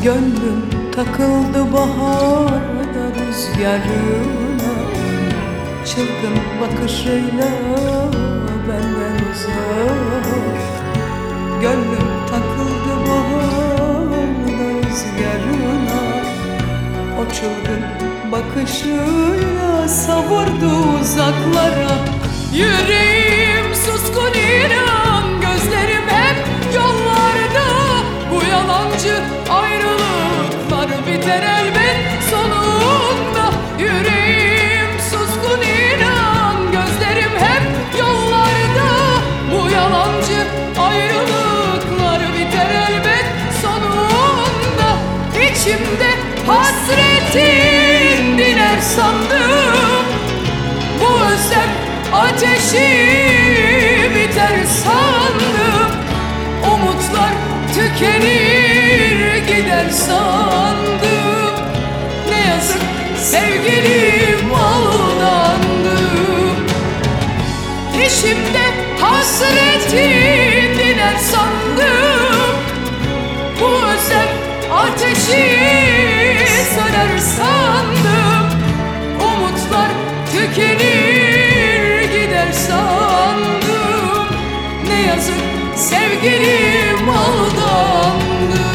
Gönlüm takıldı baharda rüzgarına, çılgın bakışıyla benden uzak. Gönlüm takıldı baharda rüzgarına, o çılgın bakışıyla savurdu uzaklara. Yüreğim suskun inan, gözlerim hep yollarda. Bu yalancı ayrılıklar biter elbet sonunda. Yüreğim suskun inan, gözlerim hep yollarda. Bu yalancı ayrılıklar biter elbet sonunda. İçimde hasretin diner sandım, bu özlem ateşi biter sandım. Umutlar tükenir gider sandım. Ne yazık sevgilim aldandım. İçimde hasretin diner sandım, bu özlem ateşi söner sandım. Umutlar tükenir gider sandım. Ne yazık sevgilim aldandım.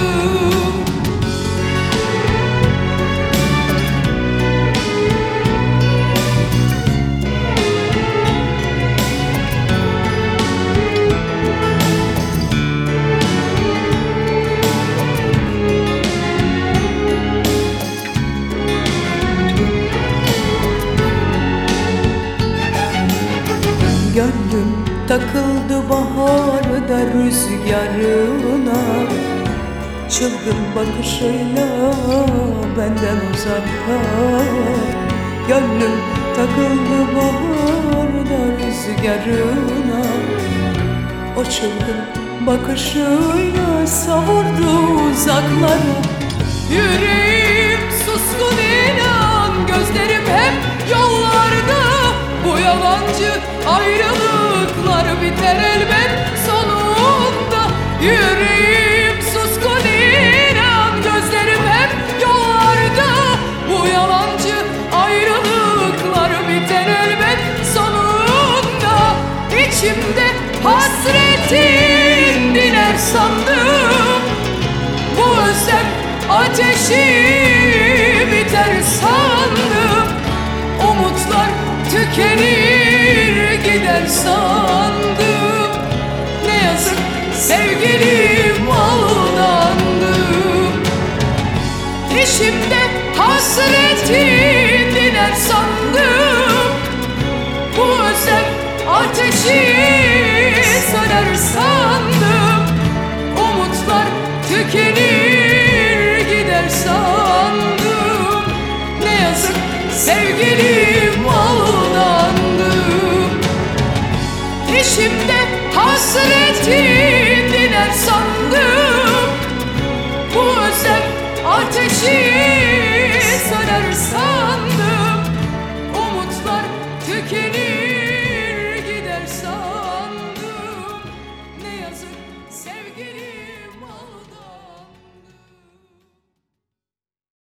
Gönlüm takıldı baharda rüzgarına, çılgın bakışıyla benden uzakta. Gönlüm takıldı baharda rüzgarına, o çılgın bakışıyla savurdu uzaklara. Yüreğim suskun inan, gözlerim hep yollarda. Bu yalancı ayrılıklar biter elbet sonunda. Yüreğim suskun inan, gözlerim hep yollarda. Bu yalancı ayrılıklar biter elbet sonunda. İçimde hasretin diner sandım, bu özlem ateşi biter sandım. Umutlar tükenir gider sandım. Ne yazık sevgilim aldandım. İçimde hasretin diner sandım, bu özlem ateşi söner sandım. Umutlar tükenir gider sandım. Ne yazık sevgilim aldandım. İçimde hasretin diner sandım, bu özlem ateşi söner sandım.